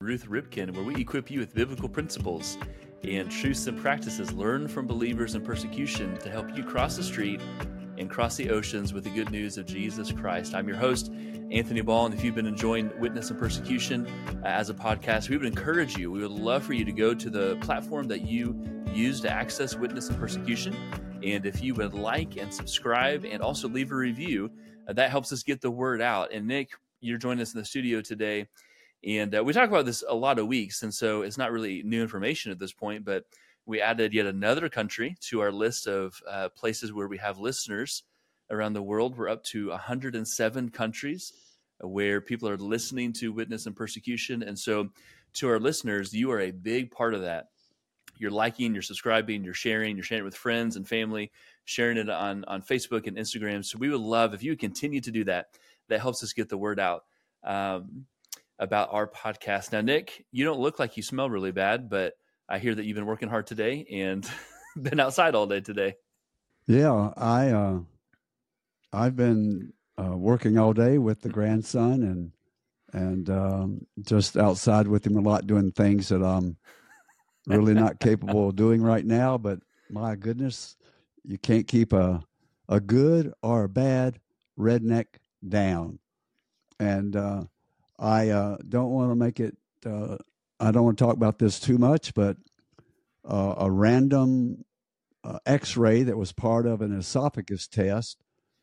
Ruth Ripken, where we equip you with biblical principles and truths and practices learned from believers in persecution to help you cross the street and cross the oceans with the good news of Jesus Christ. I'm your host, Anthony Ball, and if you've been enjoying Witness and Persecution as a podcast, we would encourage you. We would love for you to go to the platform that you use to access Witness and Persecution, and if you would like and subscribe and also leave a review, that helps us get the word out. And Nick, you're joining us in the studio today. And we talk about this a lot of weeks, and so it's not really new information at this point, but we added yet another country to our list of places where we have listeners around the world. We're up to 107 countries where people are listening to Witness and Persecution. And so to our listeners, you are a big part of that. You're liking, you're subscribing, you're sharing it with friends and family, sharing it on Facebook and Instagram. So we would love if you would continue to do that. That helps us get the word out about our podcast. Now, Nick, you don't look like you smell really bad, but I hear that you've been working hard today and been outside all day today. Yeah, I've been working all day with the grandson and just outside with him a lot, doing things that I'm really not capable of doing right now. But my goodness, you can't keep a good or a bad redneck down. And I don't want to make it, I don't want to talk about this too much, but a random x-ray that was part of an esophagus test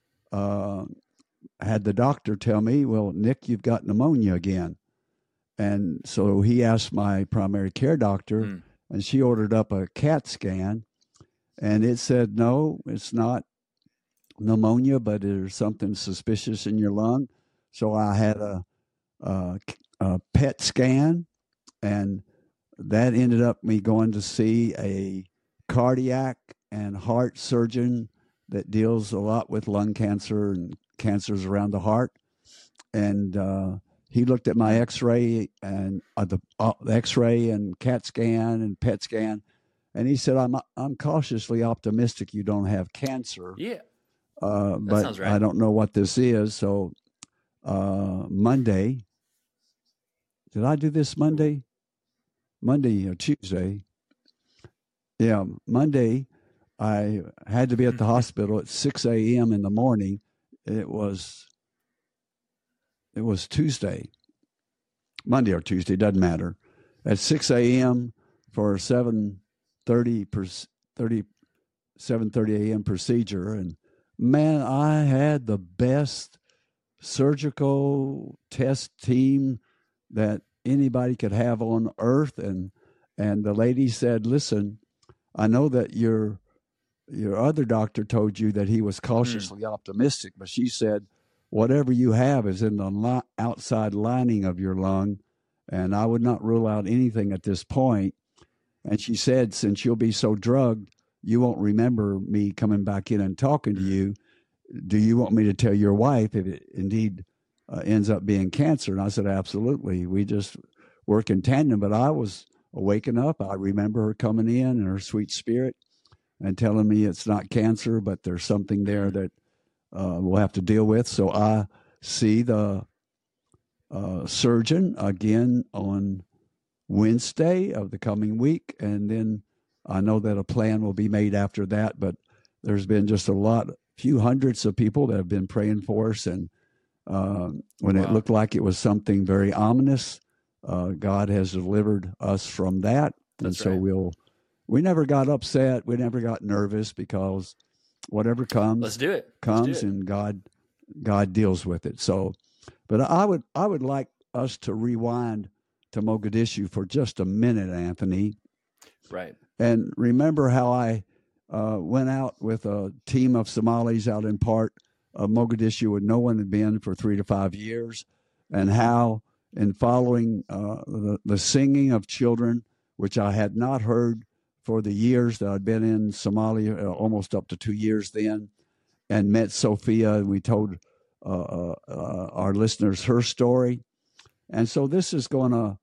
had the doctor tell me, well, Nick, you've got pneumonia again. And so he asked my primary care doctor, and she ordered up a CAT scan, and it said, no, it's not pneumonia, but there's something suspicious in your lung. So I had a PET scan, and that ended up me going to see a cardiac and heart surgeon that deals a lot with lung cancer and cancers around the heart. And he looked at my X-ray and the X-ray and CAT scan and PET scan, and he said, "I'm cautiously optimistic you don't have cancer." Yeah, but sounds right. I don't know what this is. So Monday. Did I do this Monday? Monday or Tuesday? Yeah, Monday. I had to be at the hospital at 6 a.m. in the morning. It was Tuesday, Monday or Tuesday, doesn't matter. At 6 a.m. for a 7:30 a.m. procedure, and man, I had the best surgical test team that anybody could have on earth. And the lady said, listen, I know that your other doctor told you that he was cautiously optimistic, but she said, whatever you have is in the outside lining of your lung, and I would not rule out anything at this point. And she said, since you'll be so drugged, you won't remember me coming back in and talking to you. Do you want me to tell your wife if it indeed ends up being cancer? And I said, absolutely. We just work in tandem. But I was waking up. I remember her coming in and her sweet spirit and telling me it's not cancer, but there's something there that we'll have to deal with. So I see the surgeon again on Wednesday of the coming week. And then I know that a plan will be made after that. But there's been just few hundreds of people that have been praying for us. And when it looked like it was something very ominous, God has delivered us from that. That's and so right. we never got upset. We never got nervous, because whatever comes, Let's do it. and God deals with it. So, but I would like us to rewind to Mogadishu for just a minute, Anthony. Right. And remember how I went out with a team of Somalis out in part of Mogadishu where no one had been for 3 to 5 years, and how in following the singing of children, which I had not heard for the years that I'd been in Somalia, almost up to 2 years then, and met Sophia, and we told our listeners her story. And so this is going to,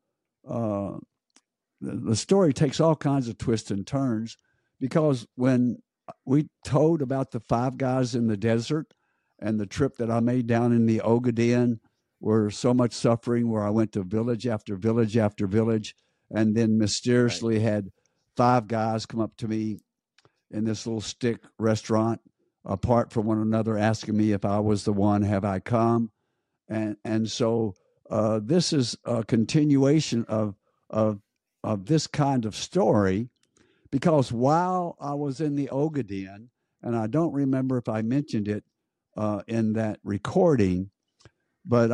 the story takes all kinds of twists and turns, because when we told about the 5 guys in the desert and the trip that I made down in the Ogaden were so much suffering where I went to village after village after village, and then mysteriously had 5 guys come up to me in this little stick restaurant apart from one another, asking me if I was the one, have I come? And so this is a continuation of this kind of story, because while I was in the Ogaden, and I don't remember if I mentioned it in that recording, but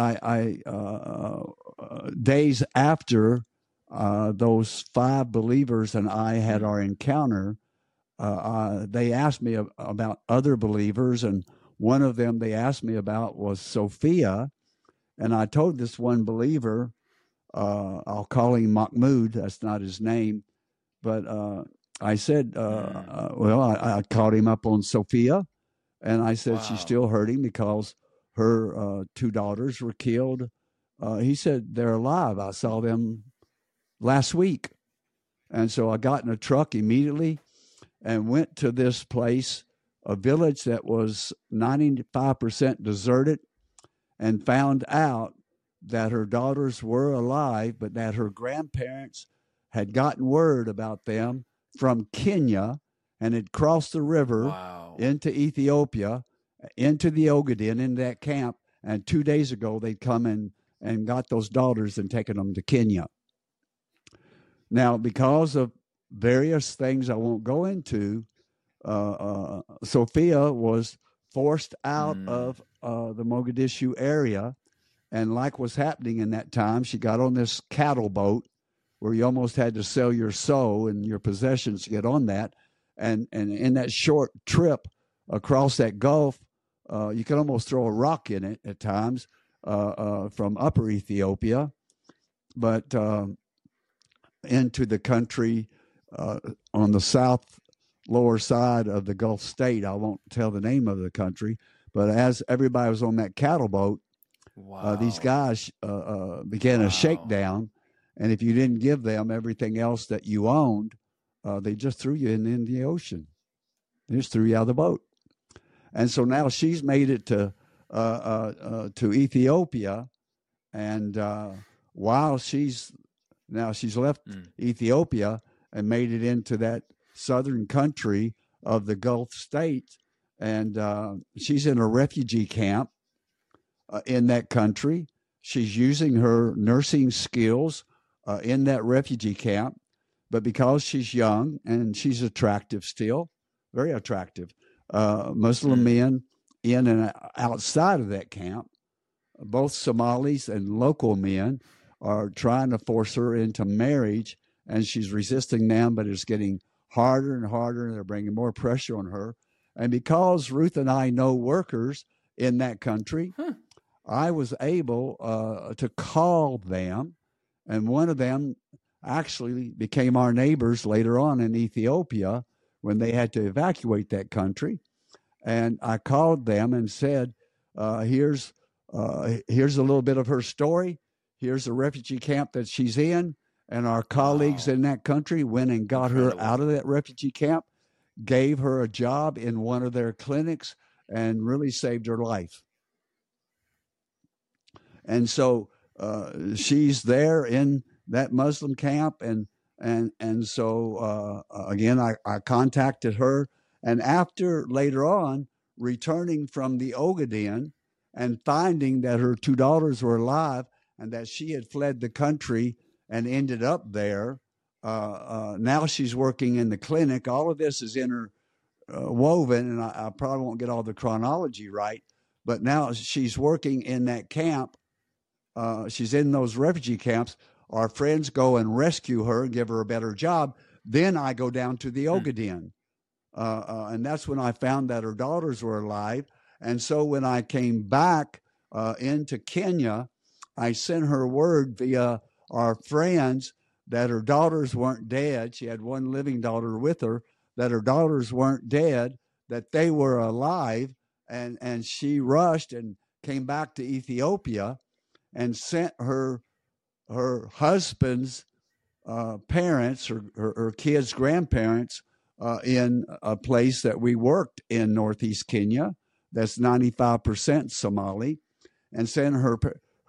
days after those 5 believers and I had our encounter, they asked me about other believers, and one of them they asked me about was Sophia. And I told this one believer, I'll call him Mahmoud, that's not his name, but I said, I called him up on Sophia, and I said, she's still hurting because her 2 daughters were killed. He said, they're alive. I saw them last week. And so I got in a truck immediately and went to this place, a village that was 95% deserted, and found out that her daughters were alive, but that her grandparents had gotten word about them from Kenya and had crossed the river into Ethiopia, into the Ogaden, in that camp. And 2 days ago, they'd come and got those daughters and taken them to Kenya. Now, because of various things I won't go into, Sophia was forced out of the Mogadishu area. And like was happening in that time, she got on this cattle boat where you almost had to sell your soul and your possessions to get on that. And in that short trip across that Gulf, you could almost throw a rock in it at times from upper Ethiopia, but into the country on the south lower side of the Gulf state. I won't tell the name of the country, but as everybody was on that cattle boat, these guys began a shakedown. And if you didn't give them everything else that you owned, they just threw you in the ocean. They just threw you out of the boat. And so now she's made it to Ethiopia, and while she's left Ethiopia and made it into that southern country of the Gulf states, and she's in a refugee camp in that country. She's using her nursing skills in that refugee camp, but because she's young and she's attractive still, very attractive, Muslim men in and outside of that camp, both Somalis and local men, are trying to force her into marriage, and she's resisting them, but it's getting harder and harder, and they're bringing more pressure on her. And because Ruth and I know workers in that country, I was able to call them, and one of them actually became our neighbors later on in Ethiopia when they had to evacuate that country. And I called them and said, here's a little bit of her story. Here's the refugee camp that she's in. And our colleagues in that country went and got her out of that refugee camp, gave her a job in one of their clinics, and really saved her life. And so she's there in that Muslim camp. And so, again, I contacted her. And after later on returning from the Ogaden and finding that her 2 daughters were alive and that she had fled the country and ended up there, now she's working in the clinic. All of this is interwoven, and I probably won't get all the chronology right, but now she's working in that camp. She's in those refugee camps. Our friends go and rescue her and give her a better job. Then I go down to the Ogaden. And that's when I found that her daughters were alive. And so when I came back into Kenya, I sent her word via our friends that her daughters weren't dead. She had one living daughter with her, that her daughters weren't dead, that they were alive. And she rushed and came back to Ethiopia and sent her husband's parents, her kids' grandparents, in a place that we worked in Northeast Kenya that's 95% Somali, and sent her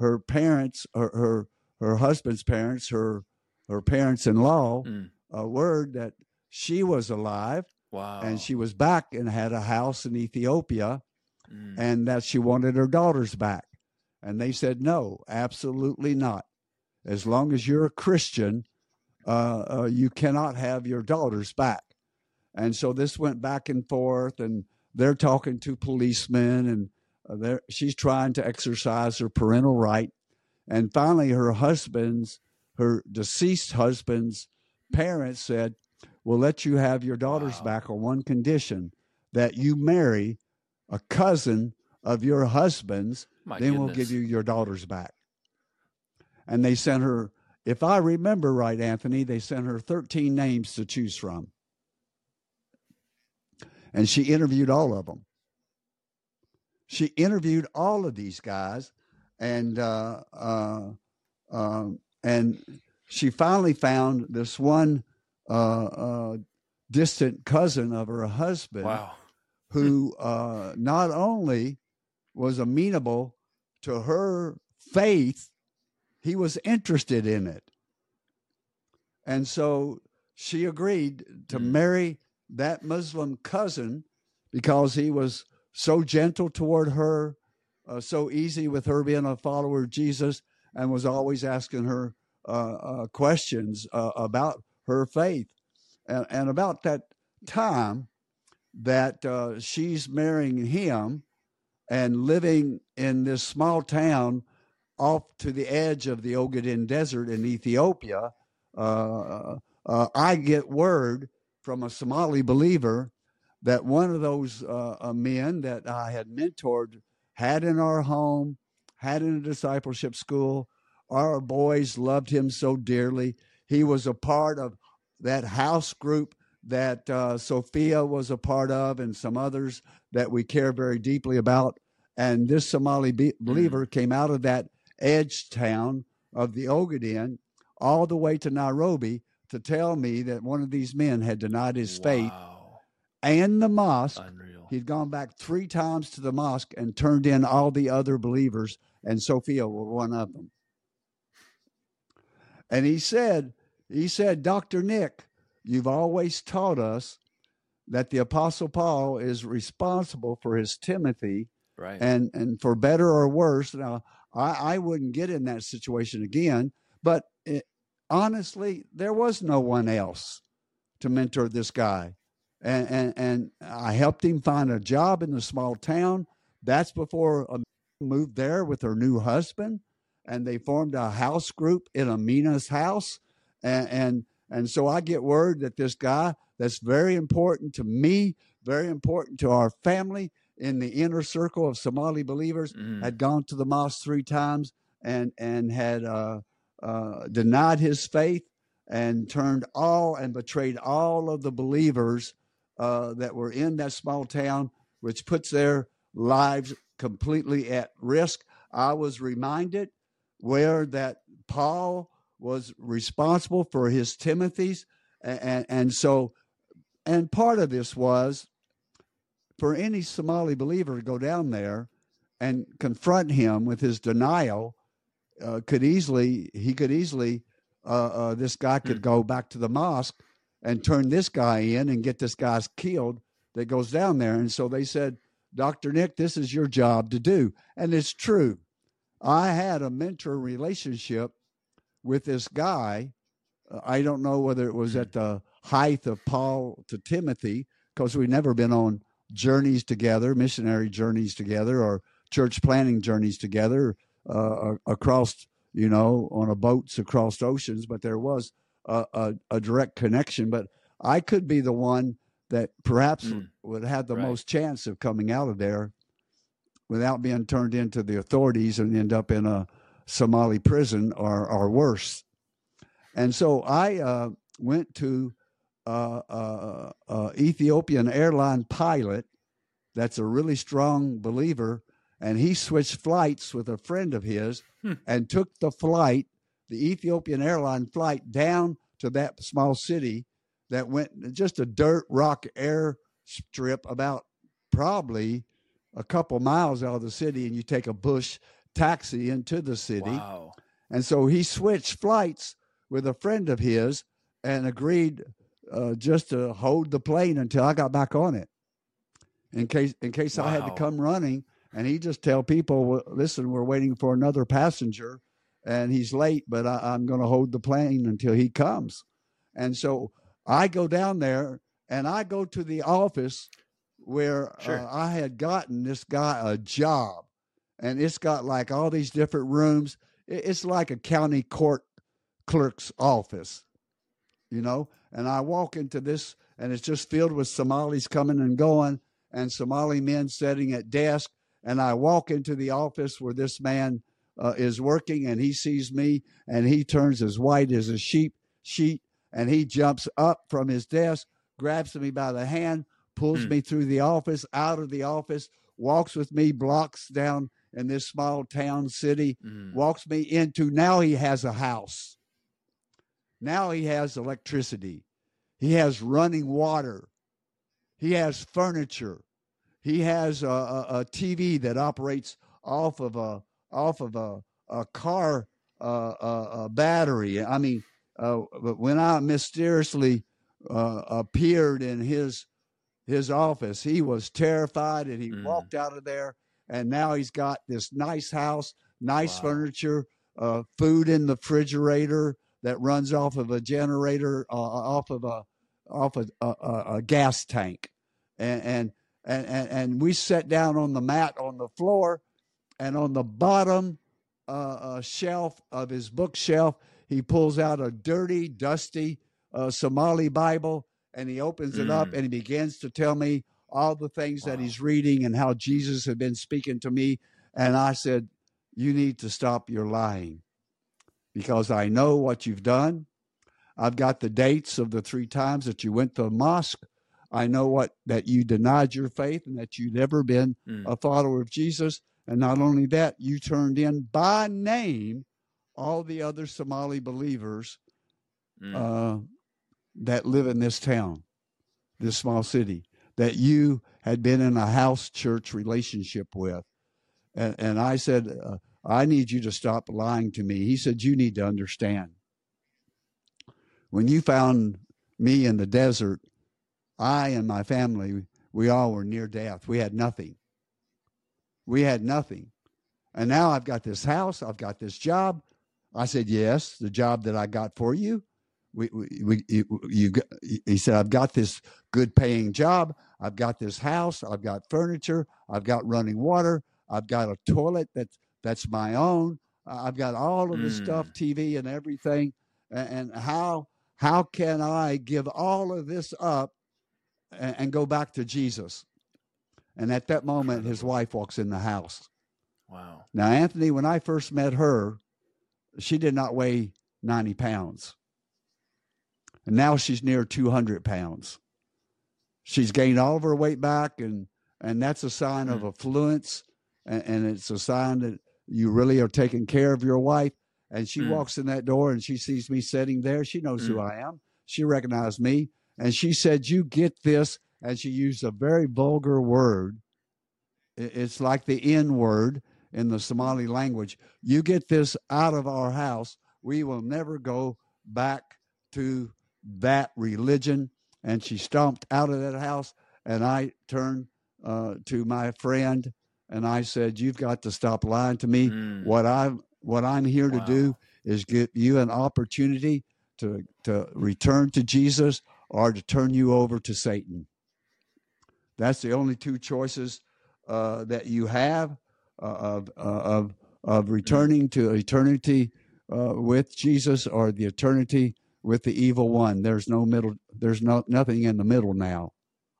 her parents, her husband's parents, her parents-in-law, a word that she was alive. Wow. And she was back and had a house in Ethiopia, and that she wanted her daughters back. And they said, no, absolutely not. As long as you're a Christian, you cannot have your daughters back. And so this went back and forth, and they're talking to policemen, and she's trying to exercise her parental right. And finally, her deceased husband's parents said, we'll let you have your daughters back on one condition, that you marry a cousin of your husband's, then we'll give you your daughters back. And they sent her, if I remember right, Anthony, they sent her 13 names to choose from. And she interviewed all of them. She interviewed all of these guys, and she finally found this one distant cousin of her husband, who not only was amenable to her faith, he was interested in it. And so she agreed to marry that Muslim cousin because he was so gentle toward her, so easy with her being a follower of Jesus, and was always asking her questions about her faith. And about that time that she's marrying him and living in this small town off to the edge of the Ogaden Desert in Ethiopia, I get word from a Somali believer that one of those men that I had mentored had in our home, had in a discipleship school. Our boys loved him so dearly. He was a part of that house group that Sophia was a part of, and some others that we care very deeply about. And this Somali believer came out of that edge town of the Ogaden all the way to Nairobi to tell me that one of these men had denied his faith and the mosque. Unreal. He'd gone back 3 times to the mosque and turned in all the other believers, and Sophia was one of them. And he said, Dr. Nick, you've always taught us that the Apostle Paul is responsible for his Timothy, right? And for better or worse. Now, I wouldn't get in that situation again, but honestly, there was no one else to mentor this guy. And I helped him find a job in the small town. That's before Amina moved there with her new husband, and they formed a house group in Amina's house. And so I get word that this guy that's very important to me, very important to our family in the inner circle of Somali believers, had gone to the mosque 3 times and had denied his faith and betrayed all of the believers that were in that small town, which puts their lives completely at risk. I was reminded where that Paul was responsible for his Timothy's. And part of this was for any Somali believer to go down there and confront him with his denial. This guy could go back to the mosque and turn this guy in and get this guy killed that goes down there. And so they said, Dr. Nick, this is your job to do. And it's true. I had a mentor relationship with this guy. I don't know whether it was at the height of Paul to Timothy, because we've never been on journeys together, missionary journeys together, or church planting journeys together across, on a boats across oceans. But there was a direct connection. But I could be the one that perhaps would have the most chance of coming out of there without being turned into the authorities and end up in a Somali prison or worse. And so I went to Ethiopian airline pilot that's a really strong believer, and he switched flights with a friend of his and took the Ethiopian airline flight down to that small city that went just a dirt rock airstrip about probably a couple miles out of the city, and you take a taxi into the city. Wow. And so he switched flights with a friend of his and agreed just to hold the plane until I got back on it, in case I had to come running. And he just tell people, well, listen, we're waiting for another passenger, and he's late, but I'm going to hold the plane until he comes. And so I go down there, and I go to the office where I had gotten this guy a job, and it's got like all these different rooms. It's like a county court clerk's office, you know. And I walk into this, and it's just filled with Somalis coming and going, and Somali men sitting at desk. And I walk into the office where this man is working, and he sees me, and he turns as white as a sheet, and he jumps up from his desk, grabs me by the hand, pulls me through the office, out of the office, walks with me blocks down in this small town city, walks me into, now he has a house. Now he has electricity. He has running water. He has furniture. He has a TV that operates off of a car battery. I mean, when I mysteriously appeared in his office, he was terrified, and he walked out of there. And now he's got this nice house, nice furniture, food in the refrigerator that runs off of a generator, off of a gas tank, and we sat down on the mat on the floor, and on the bottom shelf of his bookshelf, he pulls out a dirty, dusty Somali Bible, and he opens it up, and he begins to tell me all the things that he's reading and how Jesus had been speaking to me. And I said, you need to stop your lying, because I know what you've done. I've got the dates of the 3 times that you went to the mosque. I know that you denied your faith and that you'd never been a follower of Jesus. And not only that, you turned in by name all the other Somali believers that live in this town, this small city, that you had been in a house church relationship with. And I said, I need you to stop lying to me. He said, you need to understand. When you found me in the desert, I and my family, we all were near death. We had nothing. And now I've got this house. I've got this job. I said, yes, the job that I got for you. He said, I've got this good paying job. I've got this house. I've got furniture. I've got running water. I've got a toilet that's my own. I've got all of the stuff, TV and everything. And how can I give all of this up and go back to Jesus? And at that moment, his wife walks in the house. Wow. Now, Anthony, when I first met her, she did not weigh 90 pounds. And now she's near 200 pounds. She's gained all of her weight back, and that's a sign of affluence, and it's a sign that you really are taking care of your wife. And she walks in that door, and she sees me sitting there. She knows who I am. She recognized me. And she said, you get this. And she used a very vulgar word. It's like the N word in the Somali language. You get this out of our house. We will never go back to that religion. And she stomped out of that house. And I turned to my friend, and I said, you've got to stop lying to me. What I'm here to do is give you an opportunity to return to Jesus or to turn you over to Satan. That's the only 2 choices that you have of returning to eternity with Jesus or the eternity with the evil one. There's no middle. There's nothing in the middle now.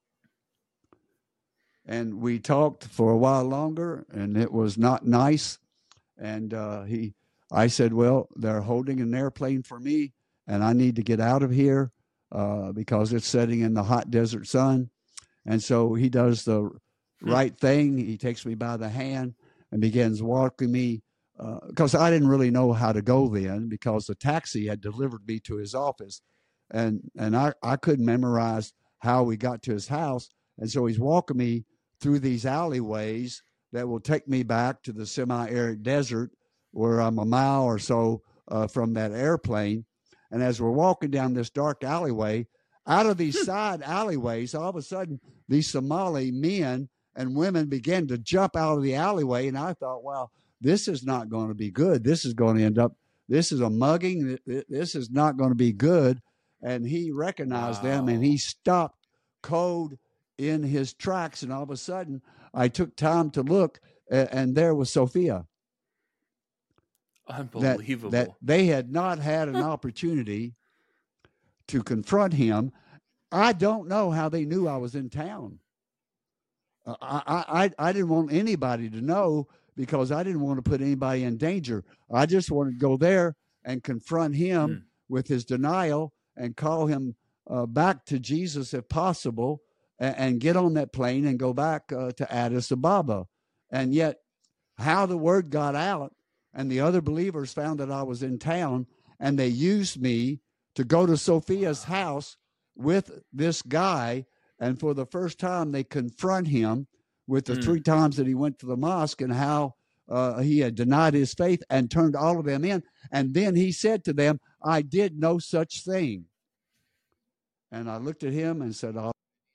And we talked for a while longer, and it was not nice. And I said, well, they're holding an airplane for me, and I need to get out of here because it's setting in the hot desert sun. And so he does the right thing. He takes me by the hand and begins walking me, because I didn't really know how to go then, because the taxi had delivered me to his office. And I couldn't memorize how we got to his house. And so he's walking me through these alleyways that will take me back to the semi-arid desert where I'm a mile or so from that airplane. And as we're walking down this dark alleyway, out of these side alleyways, all of a sudden, these Somali men and women began to jump out of the alleyway. And I thought, well, this is not going to be good. This is going to end up, this is a mugging. This is not going to be good. And he recognized them, and he stopped cold in his tracks. And all of a sudden, I took time to look, and there was Sophia. Unbelievable. That they had not had an opportunity to confront him. I don't know how they knew I was in town. I didn't want anybody to know, because I didn't want to put anybody in danger. I just wanted to go there and confront him with his denial and call him back to Jesus if possible, and get on that plane and go back to Addis Ababa. And yet how the word got out, and the other believers found that I was in town, and they used me to go to Sophia's house with this guy. And for the first time, they confront him with the 3 times that he went to the mosque, and how he had denied his faith and turned all of them in. And then he said to them, I did no such thing. And I looked at him and said,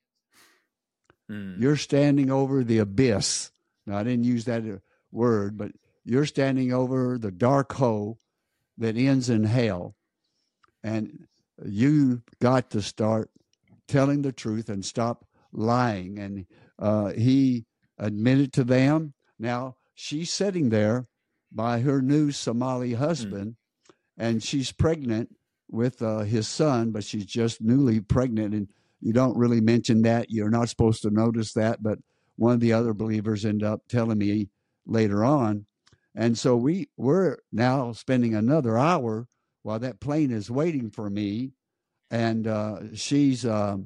you're standing over the abyss. Now, I didn't use that word, but you're standing over the dark hole that ends in hell. And you got to start telling the truth and stop lying. And he admitted to them. Now, she's sitting there by her new Somali husband, and she's pregnant with his son, but she's just newly pregnant. And you don't really mention that. You're not supposed to notice that. But one of the other believers ended up telling me later on. And so we're now spending another hour while that plane is waiting for me. And she's, and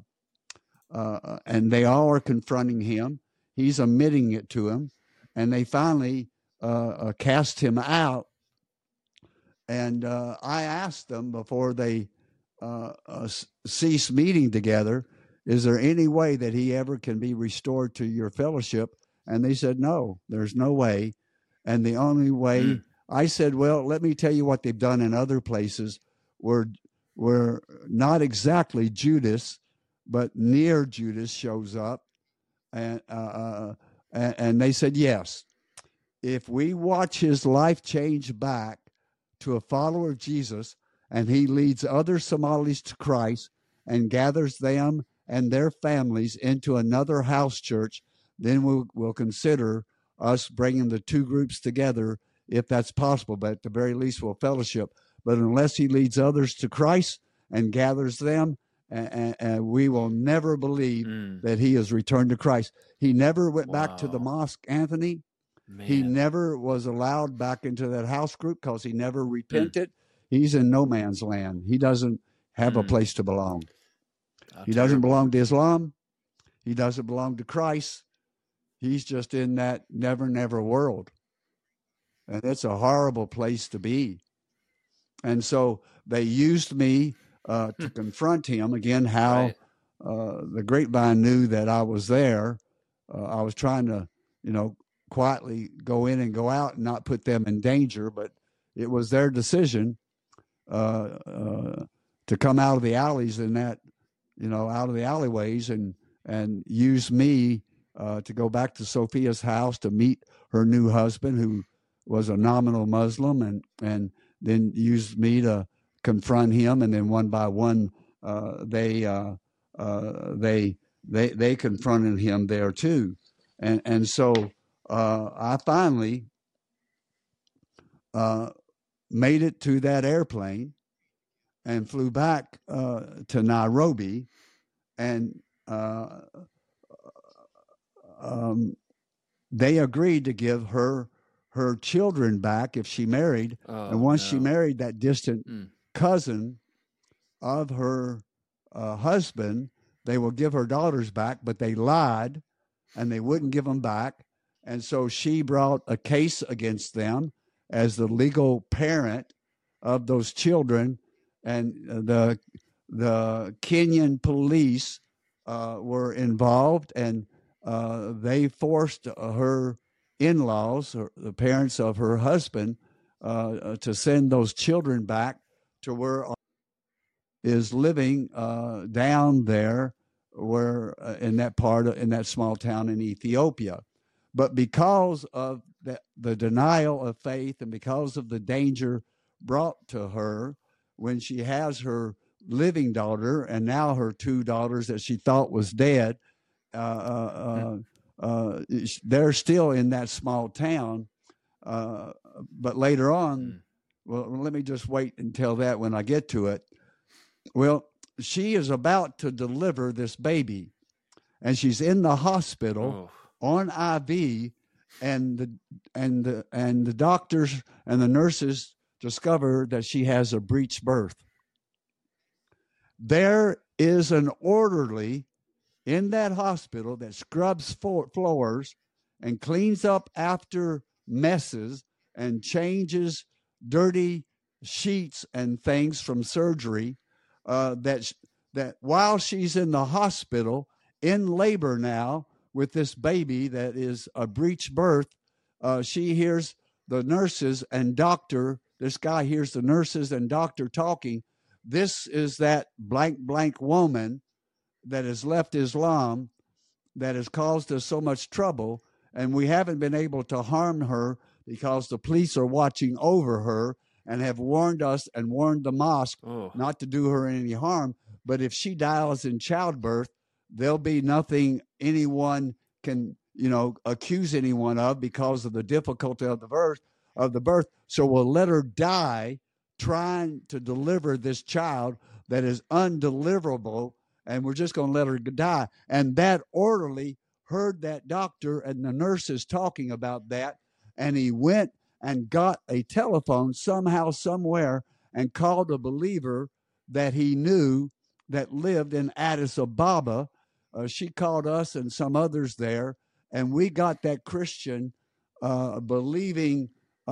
they all are confronting him. He's admitting it to him. And they finally cast him out. And I asked them before they cease meeting together, is there any way that he ever can be restored to your fellowship? And they said, no, there's no way. And the only way, I said, well, let me tell you what they've done in other places where not exactly Judas, but near Judas shows up. And they said, yes, if we watch his life change back to a follower of Jesus, and he leads other Somalis to Christ and gathers them and their families into another house church, then we'll consider us bringing the 2 groups together if that's possible. But at the very least, we'll fellowship. But unless he leads others to Christ and gathers them, and we will never believe that he has returned to Christ. He never went back to the mosque, Anthony. Man. He never was allowed back into that house group because he never repented. He's in no man's land. He doesn't have a place to belong. He doesn't belong to Islam. He doesn't belong to Christ. He's just in that never, never world. And it's a horrible place to be. And so they used me to confront him again, how the grapevine knew that I was there. I was trying to, quietly go in and go out and not put them in danger, but it was their decision to come out of the alleys in that, out of the alleyways and use me to go back to Sophia's house to meet her new husband, who was a nominal Muslim, and then use me to confront him. And then one by one, they confronted him there too. And so I finally made it to that airplane and flew back to Nairobi, and they agreed to give her children back if she married. And once she married that distant cousin of her husband, they will give her daughters back, but they lied and they wouldn't give them back. And so she brought a case against them as the legal parent of those children. And the Kenyan police were involved, and they forced her in-laws, or the parents of her husband, to send those children back to where is living down there, where in that small town in Ethiopia. But because of the denial of faith, and because of the danger brought to her when she has her living daughter and now her two daughters that she thought was dead, they're still in that small town. But later on, well, let me just wait until that when I get to it. Well, she is about to deliver this baby, and she's in the hospital on IV, and the doctors and the nurses discover that she has a breech birth. There is an orderly in that hospital that scrubs floors and cleans up after messes and changes dirty sheets and things from surgery, that while she's in the hospital in labor now with this baby that is a breech birth, she hears the nurses and doctor, this guy hears the nurses and doctor talking. This is that blank woman that has left Islam, that has caused us so much trouble, and we haven't been able to harm her because the police are watching over her and have warned us and warned the mosque not to do her any harm. But if she dies in childbirth, there'll be nothing anyone can, accuse anyone of because of the difficulty of the birth. So we'll let her die trying to deliver this child that is undeliverable, and we're just going to let her die. And that orderly heard that doctor and the nurses talking about that, and he went and got a telephone somehow, somewhere, and called a believer that he knew that lived in Addis Ababa. She called us and some others there, and we got that Christian believing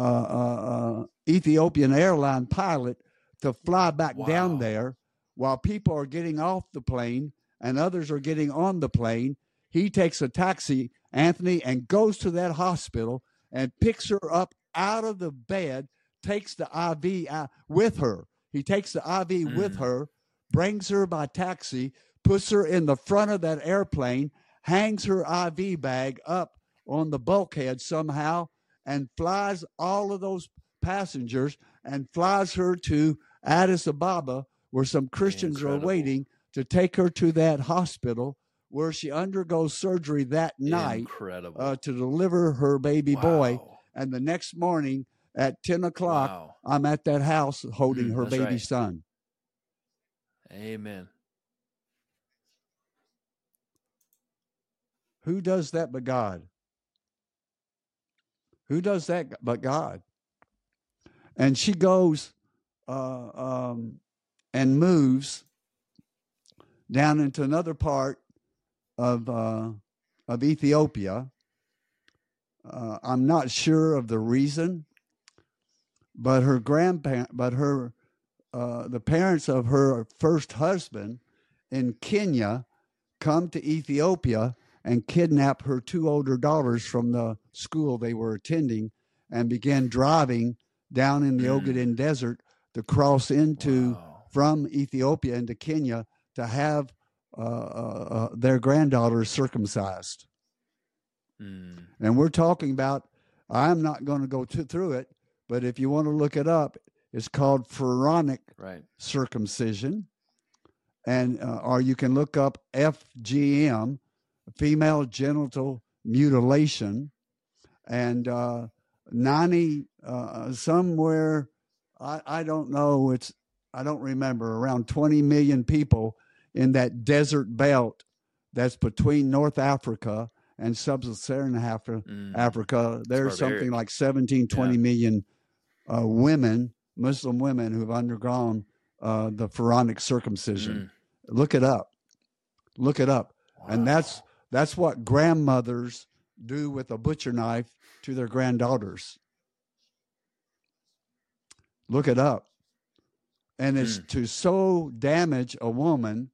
Ethiopian airline pilot to fly back down there while people are getting off the plane and others are getting on the plane. He takes a taxi, Anthony, and goes to that hospital and picks her up out of the bed, takes the IV out with her. He takes the IV with her, brings her by taxi, puts her in the front of that airplane, hangs her IV bag up on the bulkhead somehow, and flies all of those passengers and flies her to Addis Ababa, where some Christians are waiting to take her to that hospital, where she undergoes surgery that night to deliver her baby boy. And the next morning at 10 o'clock, I'm at that house holding her baby son. Amen. Who does that but God? Who does that but God? And she goes and moves down into another part of Ethiopia. I'm not sure of the reason, but the parents of her first husband in Kenya come to Ethiopia and kidnap her two older daughters from the school they were attending, and began driving down in the Ogaden Desert to cross into from Ethiopia into Kenya to have their granddaughters circumcised. And we're talking about, I'm not going to go through it, but if you want to look it up, it's called pharaonic circumcision. And or you can look up FGM, female genital mutilation, and 90 somewhere, I don't know, I don't remember, around 20 million people in that desert belt that's between North Africa and sub-Saharan Africa. There's something like 17, 20 million women, Muslim women, who've undergone the pharaonic circumcision. Look it up. And that's what grandmothers do with a butcher knife to their granddaughters. Look it up. And it's to so damage a woman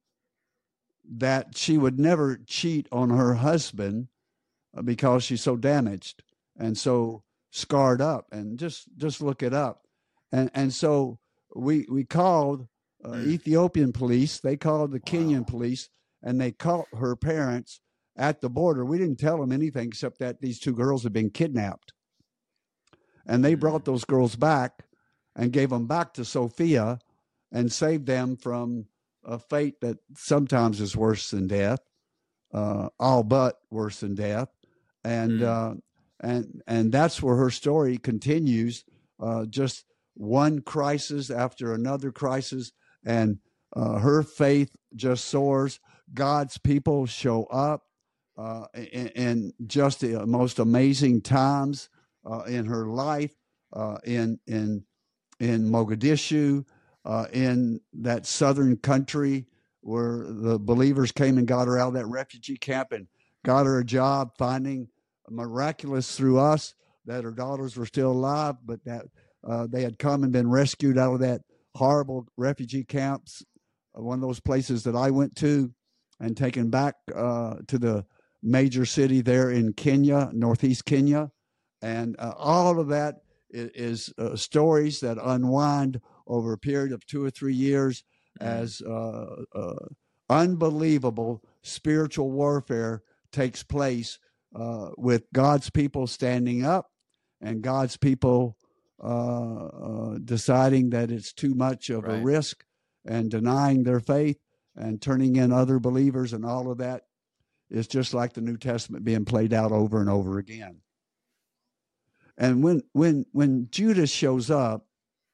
that she would never cheat on her husband because she's so damaged. and so scarred up. And just look it up. And so we called Ethiopian police. They called the Kenyan police, and they caught her parents at the border. We didn't tell them anything except that these two girls had been kidnapped. And they brought those girls back and gave them back to Sophia and saved them from a fate that sometimes is worse than death, all but worse than death. And that's where her story continues, just one crisis after another crisis, and her faith just soars. God's people show up in just the most amazing times in her life, in Mogadishu, in that southern country where the believers came and got her out of that refugee camp and got her a job, finding miraculous through us that her daughters were still alive, but that they had come and been rescued out of that horrible refugee camps, one of those places that I went to, and taken back to the major city there in Kenya, northeast Kenya. And all of that is stories that unwind over a period of 2 or 3 years as unbelievable spiritual warfare takes place with God's people standing up and God's people deciding that it's too much of a risk and denying their faith and turning in other believers, and all of that is just like the New Testament being played out over and over again. And when Judas shows up,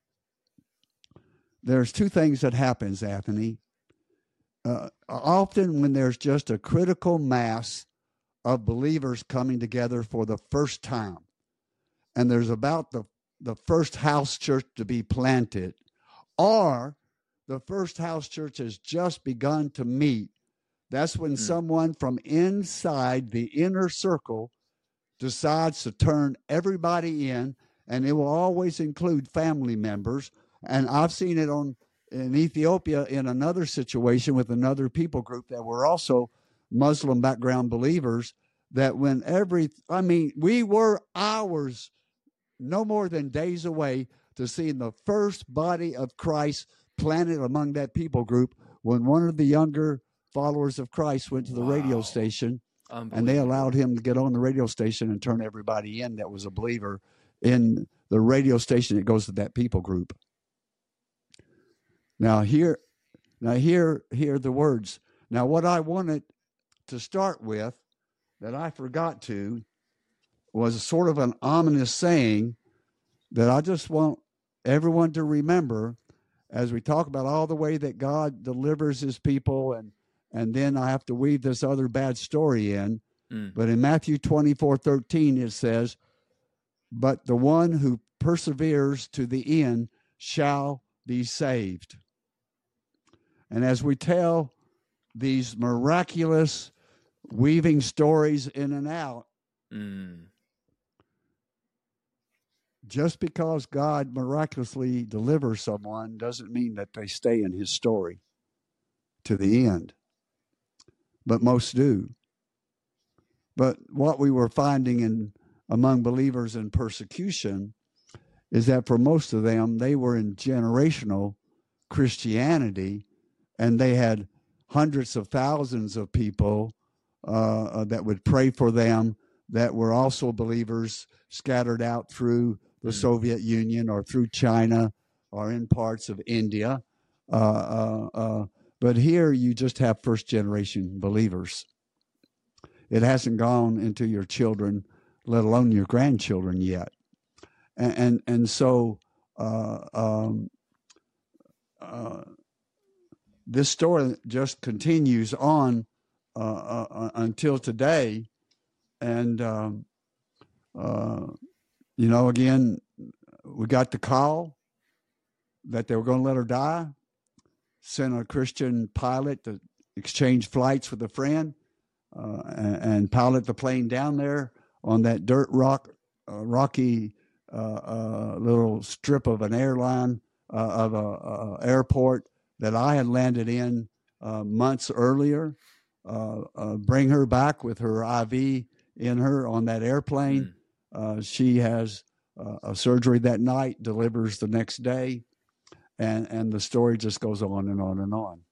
there's two things that happens, Anthony. Often when there's just a critical mass of believers coming together for the first time, and there's about the first house church to be planted, or the first house church has just begun to meet, that's when someone from inside the inner circle decides to turn everybody in, and it will always include family members. And I've seen it in Ethiopia in another situation with another people group that were also Muslim background believers, that we were hours, no more than days away, to seeing the first body of Christ planted among that people group when one of the younger followers of Christ went to the radio station, and they allowed him to get on the radio station and turn everybody in that was a believer in the radio station that goes to that people group. Now hear the words. Now what I wanted to start with that I forgot to was sort of an ominous saying that I just want everyone to remember as we talk about all the way that God delivers his people, and then I have to weave this other bad story in. But in Matthew 24:13 it says, "But the one who perseveres to the end shall be saved." And as we tell these miraculous weaving stories in and out, just because God miraculously delivers someone doesn't mean that they stay in his story to the end. But most do. But what we were finding among believers in persecution is that for most of them, they were in generational Christianity, and they had hundreds of thousands of people that would pray for them that were also believers scattered out through the Soviet Union or through China or in parts of India. But here you just have first generation believers. It hasn't gone into your children, let alone your grandchildren yet. And so this story just continues on until today. And, again, we got the call that they were going to let her die, sent a Christian pilot to exchange flights with a friend, and pilot the plane down there on that rocky little strip of an airline, of a airport that I had landed in months earlier, bring her back with her IV in her on that airplane, She has a surgery that night, delivers the next day, and the story just goes on and on and on.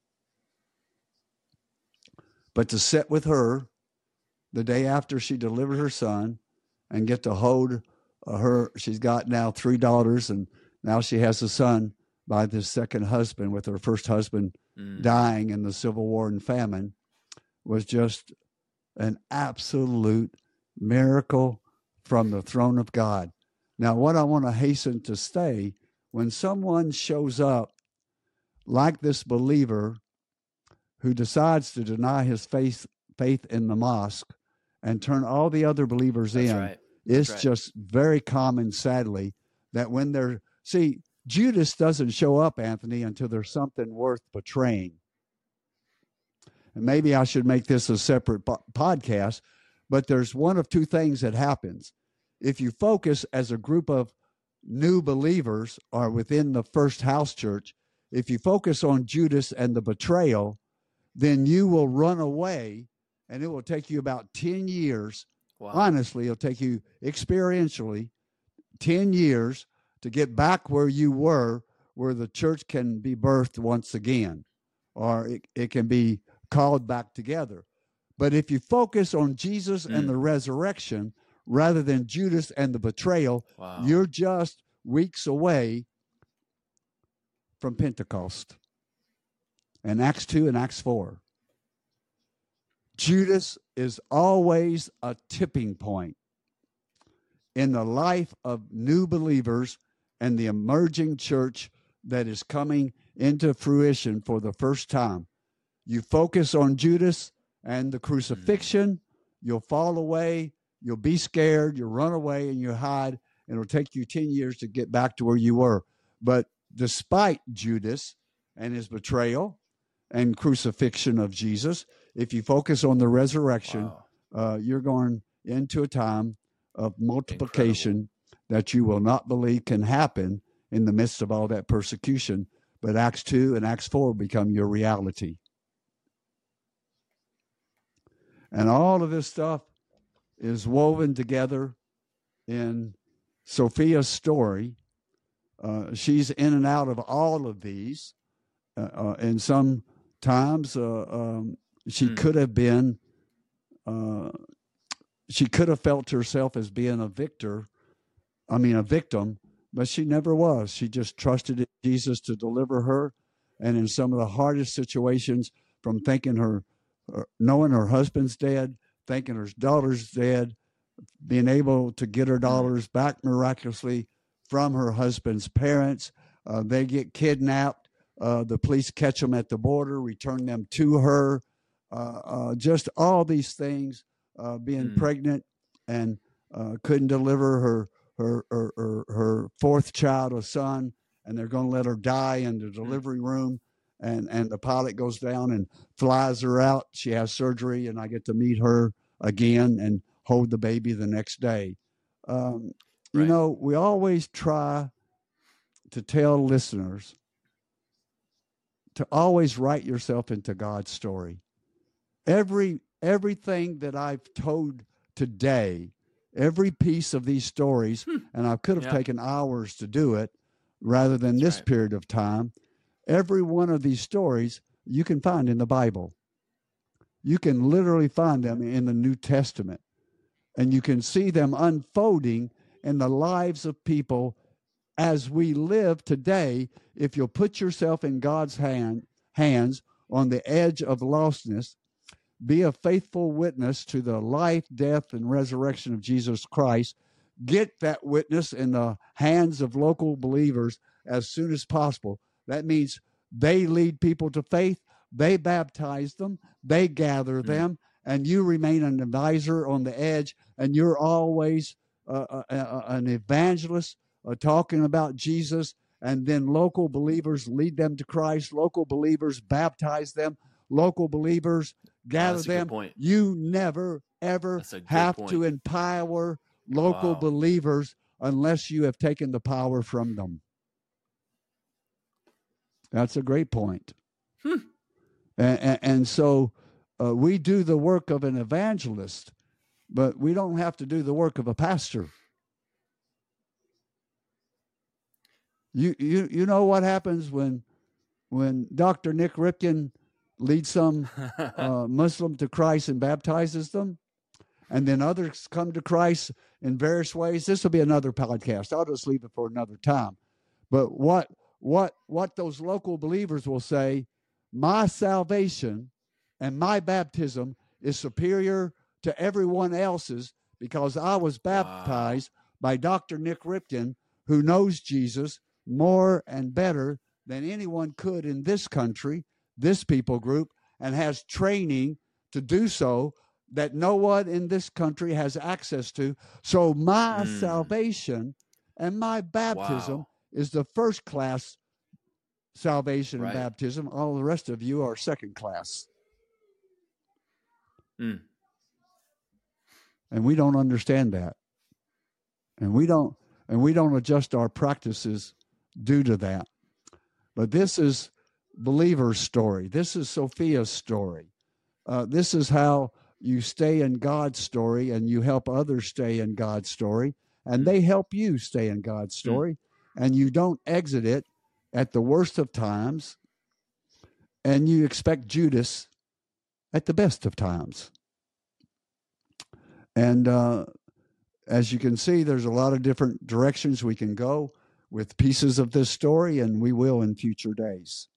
But to sit with her the day after she delivered her son and get to hold her, she's got now 3 daughters, and now she has a son by this second husband, with her first husband dying in the Civil War and famine, was just an absolute miracle from the throne of God. Now, what I want to hasten to say, when someone shows up like this believer who decides to deny his faith in the mosque and turn all the other believers That's in, right. it's just very common, sadly, that when they're, see, Judas doesn't show up, Anthony, until there's something worth betraying. And maybe I should make this a separate podcast, but there's one of two things that happens. If you focus as a group of new believers or within the first house church, if you focus on Judas and the betrayal, then you will run away, and it will take you about 10 years. Wow. Honestly, it'll take you experientially 10 years to get back where you were, where the church can be birthed once again, or it can be called back together. But if you focus on Jesus and the resurrection rather than Judas and the betrayal, wow, you're just weeks away from Pentecost and Acts 2 and Acts 4. Judas is always a tipping point in the life of new believers and the emerging church that is coming into fruition for the first time. You focus on Judas and the crucifixion, you'll fall away, you'll be scared, you'll run away, and you'll hide, and it'll take you 10 years to get back to where you were. But despite Judas and his betrayal and crucifixion of Jesus, if you focus on the resurrection, you're going into a time of multiplication that you will not believe can happen in the midst of all that persecution. But Acts 2 and Acts 4 become your reality. And all of this stuff is woven together in Sophia's story. She's in and out of all of these. And sometimes she could have been, she could have felt herself as being a victim, but she never was. She just trusted in Jesus to deliver her. And in some of the hardest situations, from thinking knowing her husband's dead, thinking her daughter's dead, being able to get her daughters back miraculously from her husband's parents. They get kidnapped. The police catch them at the border, return them to her. Just all these things, being pregnant and couldn't deliver her fourth child, a son, and they're going to let her die in the delivery room. And the pilot goes down and flies her out. She has surgery, and I get to meet her again and hold the baby the next day. You know, we always try to tell listeners to always write yourself into God's story. Everything that I've told today, every piece of these stories, and I could have taken hours to do it rather than this period of time. Every one of these stories you can find in the Bible. You can literally find them in the New Testament. And you can see them unfolding in the lives of people as we live today. If you'll put yourself in God's hands on the edge of lostness, be a faithful witness to the life, death, and resurrection of Jesus Christ. Get that witness in the hands of local believers as soon as possible. That means they lead people to faith, they baptize them, they gather them, and you remain an advisor on the edge, and you're always an evangelist talking about Jesus, and then local believers lead them to Christ, local believers baptize them, local believers gather them. You never, ever have to empower local believers unless you have taken the power from them. That's a great point. And so we do the work of an evangelist, but we don't have to do the work of a pastor. You know what happens when Dr. Nick Ripken leads some Muslim to Christ and baptizes them, and then others come to Christ in various ways? This will be another podcast. I'll just leave it for another time. But what those local believers will say, my salvation and my baptism is superior to everyone else's because I was baptized by Dr. Nick Ripken, who knows Jesus more and better than anyone could in this country, this people group, and has training to do so that no one in this country has access to. So my salvation and my baptism is the first class salvation and baptism. All the rest of you are second class. And we don't understand that. And we don't adjust our practices due to that. But this is Believer's story. This is Sophia's story. This is how you stay in God's story and you help others stay in God's story, and they help you stay in God's story, and you don't exit it at the worst of times, and you expect Judas at the best of times. And as you can see, there's a lot of different directions we can go with pieces of this story, and we will in future days.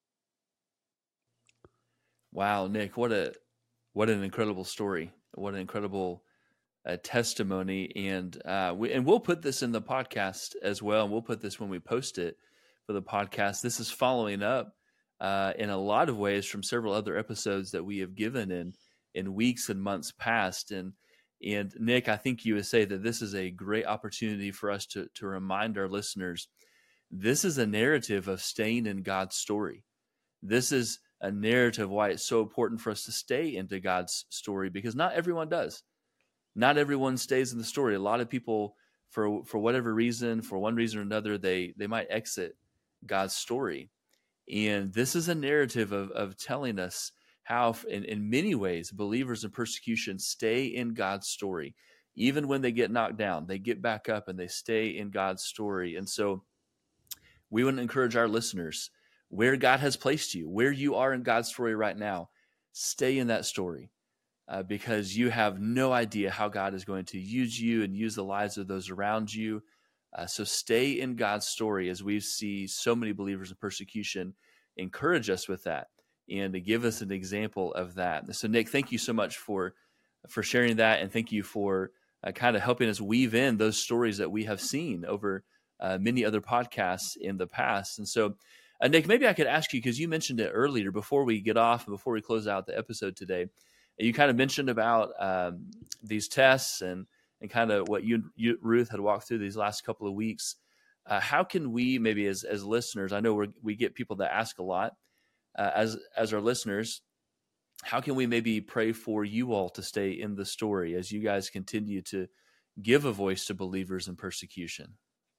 Wow, Nick, what an incredible story! What an incredible testimony, and we'll put this in the podcast as well, and we'll put this when we post it for the podcast. This is following up in a lot of ways from several other episodes that we have given in weeks and months past, and Nick, I think you would say that this is a great opportunity for us to remind our listeners, this is a narrative of staying in God's story. This is a narrative why it's so important for us to stay into God's story, because not everyone does. Not everyone stays in the story. A lot of people, for whatever reason, for one reason or another, they might exit God's story. And this is a narrative of telling us how, in many ways, believers in persecution stay in God's story. Even when they get knocked down, they get back up and they stay in God's story. And so we want to encourage our listeners, where God has placed you, where you are in God's story right now, stay in that story because you have no idea how God is going to use you and use the lives of those around you. So stay in God's story, as we see so many believers in persecution. Encourage us with that and to give us an example of that. So Nick, thank you so much for sharing that, and thank you for kind of helping us weave in those stories that we have seen over many other podcasts in the past. And so Nick, maybe I could ask you, because you mentioned it earlier before we get off, before we close out the episode today, you kind of mentioned about these tests and kind of what you Ruth had walked through these last couple of weeks. How can we maybe as listeners, I know we get people that ask a lot, as our listeners, how can we maybe pray for you all to stay in the story as you guys continue to give a voice to believers in persecution?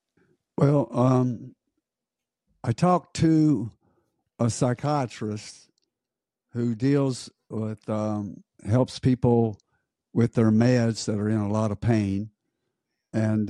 Well, I talked to a psychiatrist who deals with, helps people with their meds that are in a lot of pain. And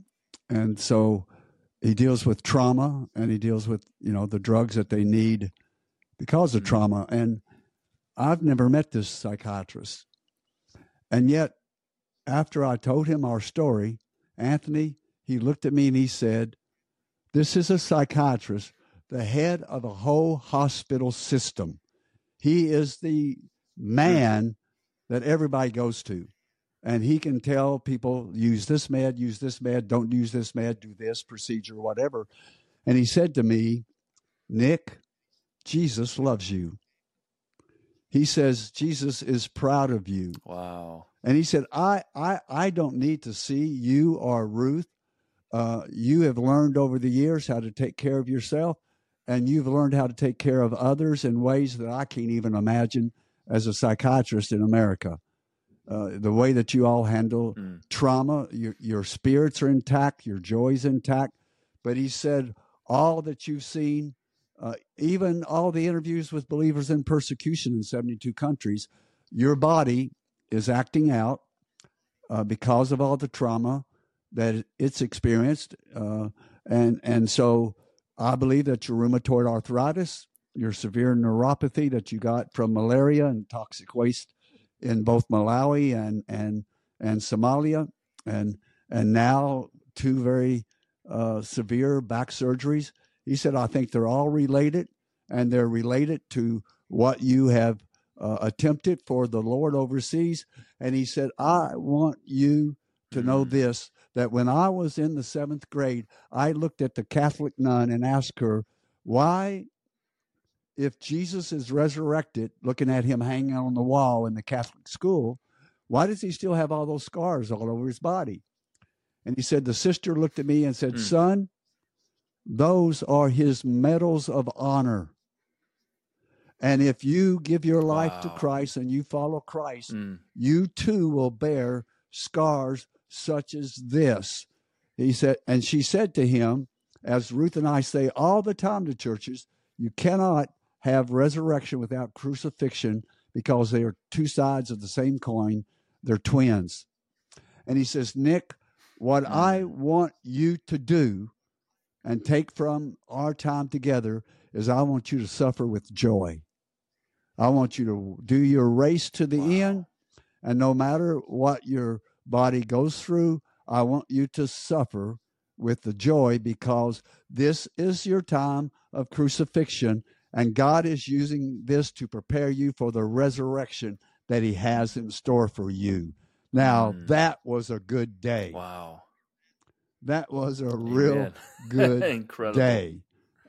so he deals with trauma, and he deals with, the drugs that they need because of trauma. And I've never met this psychiatrist. And yet, after I told him our story, Anthony, he looked at me and he said, this is a psychiatrist, the head of a whole hospital system. He is the man that everybody goes to. And he can tell people, use this med, don't use this med, do this procedure, whatever. And he said to me, Nick, Jesus loves you. He says, Jesus is proud of you. Wow. And he said, I don't need to see you or Ruth. You have learned over the years how to take care of yourself, and you've learned how to take care of others in ways that I can't even imagine as a psychiatrist in America. The way that you all handle trauma, your spirits are intact, your joy's intact. But he said, all that you've seen, even all the interviews with believers in persecution in 72 countries, your body is acting out. because of all the trauma that it's experienced. And so I believe that your rheumatoid arthritis, your severe neuropathy that you got from malaria and toxic waste in both Malawi and Somalia, and now 2 very severe back surgeries. He said, I think they're all related, and they're related to what you have attempted for the Lord overseas. And he said, I want you to know this, that when I was in the 7th grade, I looked at the Catholic nun and asked her, why, if Jesus is resurrected, looking at him hanging on the wall in the Catholic school, why does he still have all those scars all over his body? And he said, the sister looked at me and said, son, those are his medals of honor. And if you give your life to Christ and you follow Christ, you too will bear scars such as this. He said, and she said to him, as Ruth and I say all the time to churches, you cannot have resurrection without crucifixion, because they are 2 sides of the same coin. They're twins. And he says, Nick, what I want you to do and take from our time together is I want you to suffer with joy. I want you to do your race to the end, and no matter what your body goes through, I want you to suffer with the joy, because this is your time of crucifixion, and God is using this to prepare you for the resurrection that he has in store for you. Now, that was a good day. Wow. That was a real good day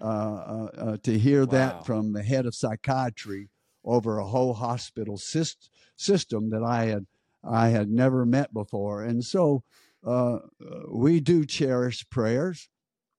to hear that from the head of psychiatry over a whole hospital system that I had never met before. And so we do cherish prayers.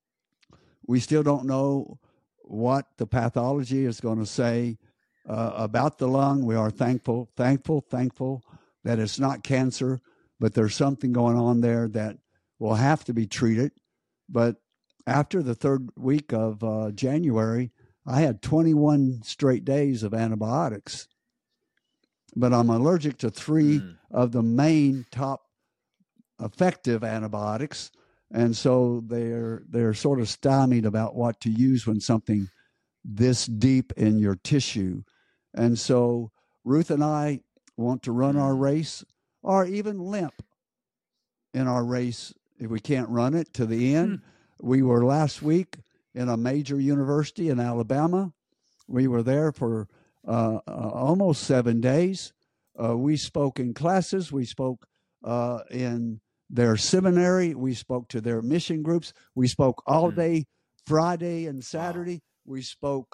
We still don't know what the pathology is going to say about the lung. We are thankful that it's not cancer, but there's something going on there that will have to be treated. But after the 3rd week of January, I had 21 straight days of antibiotics. But I'm allergic to 3 of the main top effective antibiotics. And so they're sort of stymied about what to use when something this deep in your tissue. And so Ruth and I want to run our race, or even limp in our race if we can't run it to the end. We were last week in a major university in Alabama. We were there for almost 7 days. We spoke in classes. We spoke in their seminary. We spoke to their mission groups. We spoke all day Friday and Saturday. We spoke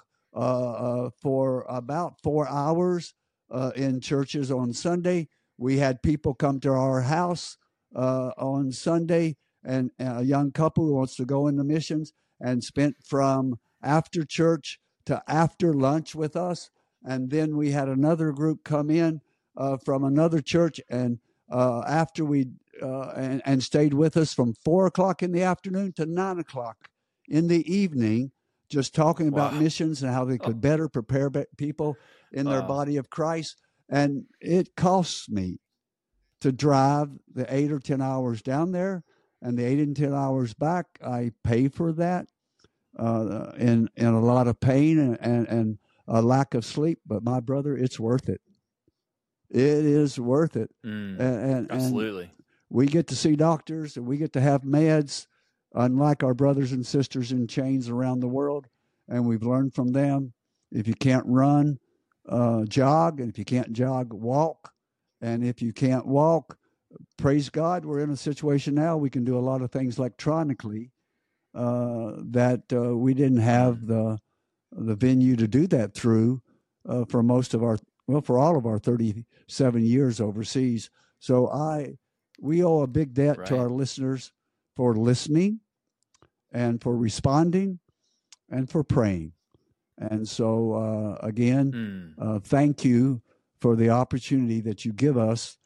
for about 4 hours in churches on Sunday. We had people come to our house on Sunday, and a young couple who wants to go into missions, and spent from after church to after lunch with us. And then we had another group come in from another church, and after we and stayed with us from 4 o'clock in the afternoon to 9 o'clock in the evening, just talking about missions and how they could better prepare people in their body of Christ. And it costs me to drive the 8 or 10 hours down there, and the 8 and 10 hours back. I pay for that in a lot of pain and a lack of sleep. But my brother, it's worth it. It is worth it. Absolutely. And we get to see doctors, and we get to have meds, unlike our brothers and sisters in chains around the world. And we've learned from them, if you can't run, jog. And if you can't jog, walk. And if you can't walk, praise God, we're in a situation now we can do a lot of things electronically that we didn't have the venue to do that through for for all of our 37 years overseas. So we owe a big debt to our listeners for listening and for responding and for praying. And so, again, thank you for the opportunity that you give us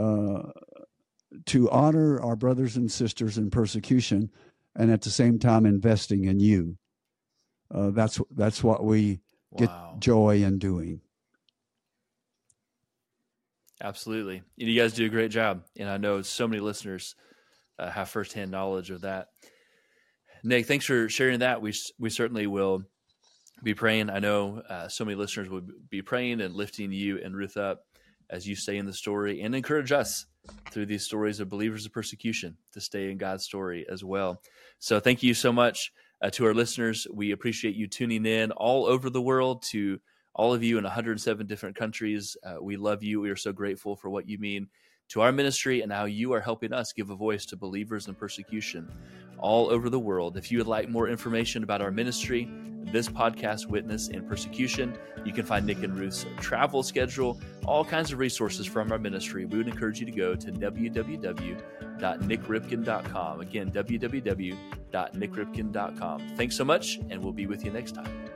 to honor our brothers and sisters in persecution, and at the same time investing in you. That's what we get joy in doing. Absolutely. You guys do a great job. And I know so many listeners have firsthand knowledge of that. Nick, thanks for sharing that. We certainly will be praying. I know so many listeners will be praying and lifting you and Ruth up as you stay in the story, and encourage us through these stories of believers of persecution to stay in God's story as well. So thank you so much to our listeners. We appreciate you tuning in all over the world, to all of you in 107 different countries. We love you. We are so grateful for what you mean to our ministry and how you are helping us give a voice to believers in persecution all over the world. If you would like more information about our ministry, this podcast, Witness in Persecution, you can find Nick and Ruth's travel schedule, all kinds of resources from our ministry. We would encourage you to go to www.nickripken.com. Again, www.nickripken.com. Thanks so much, and we'll be with you next time.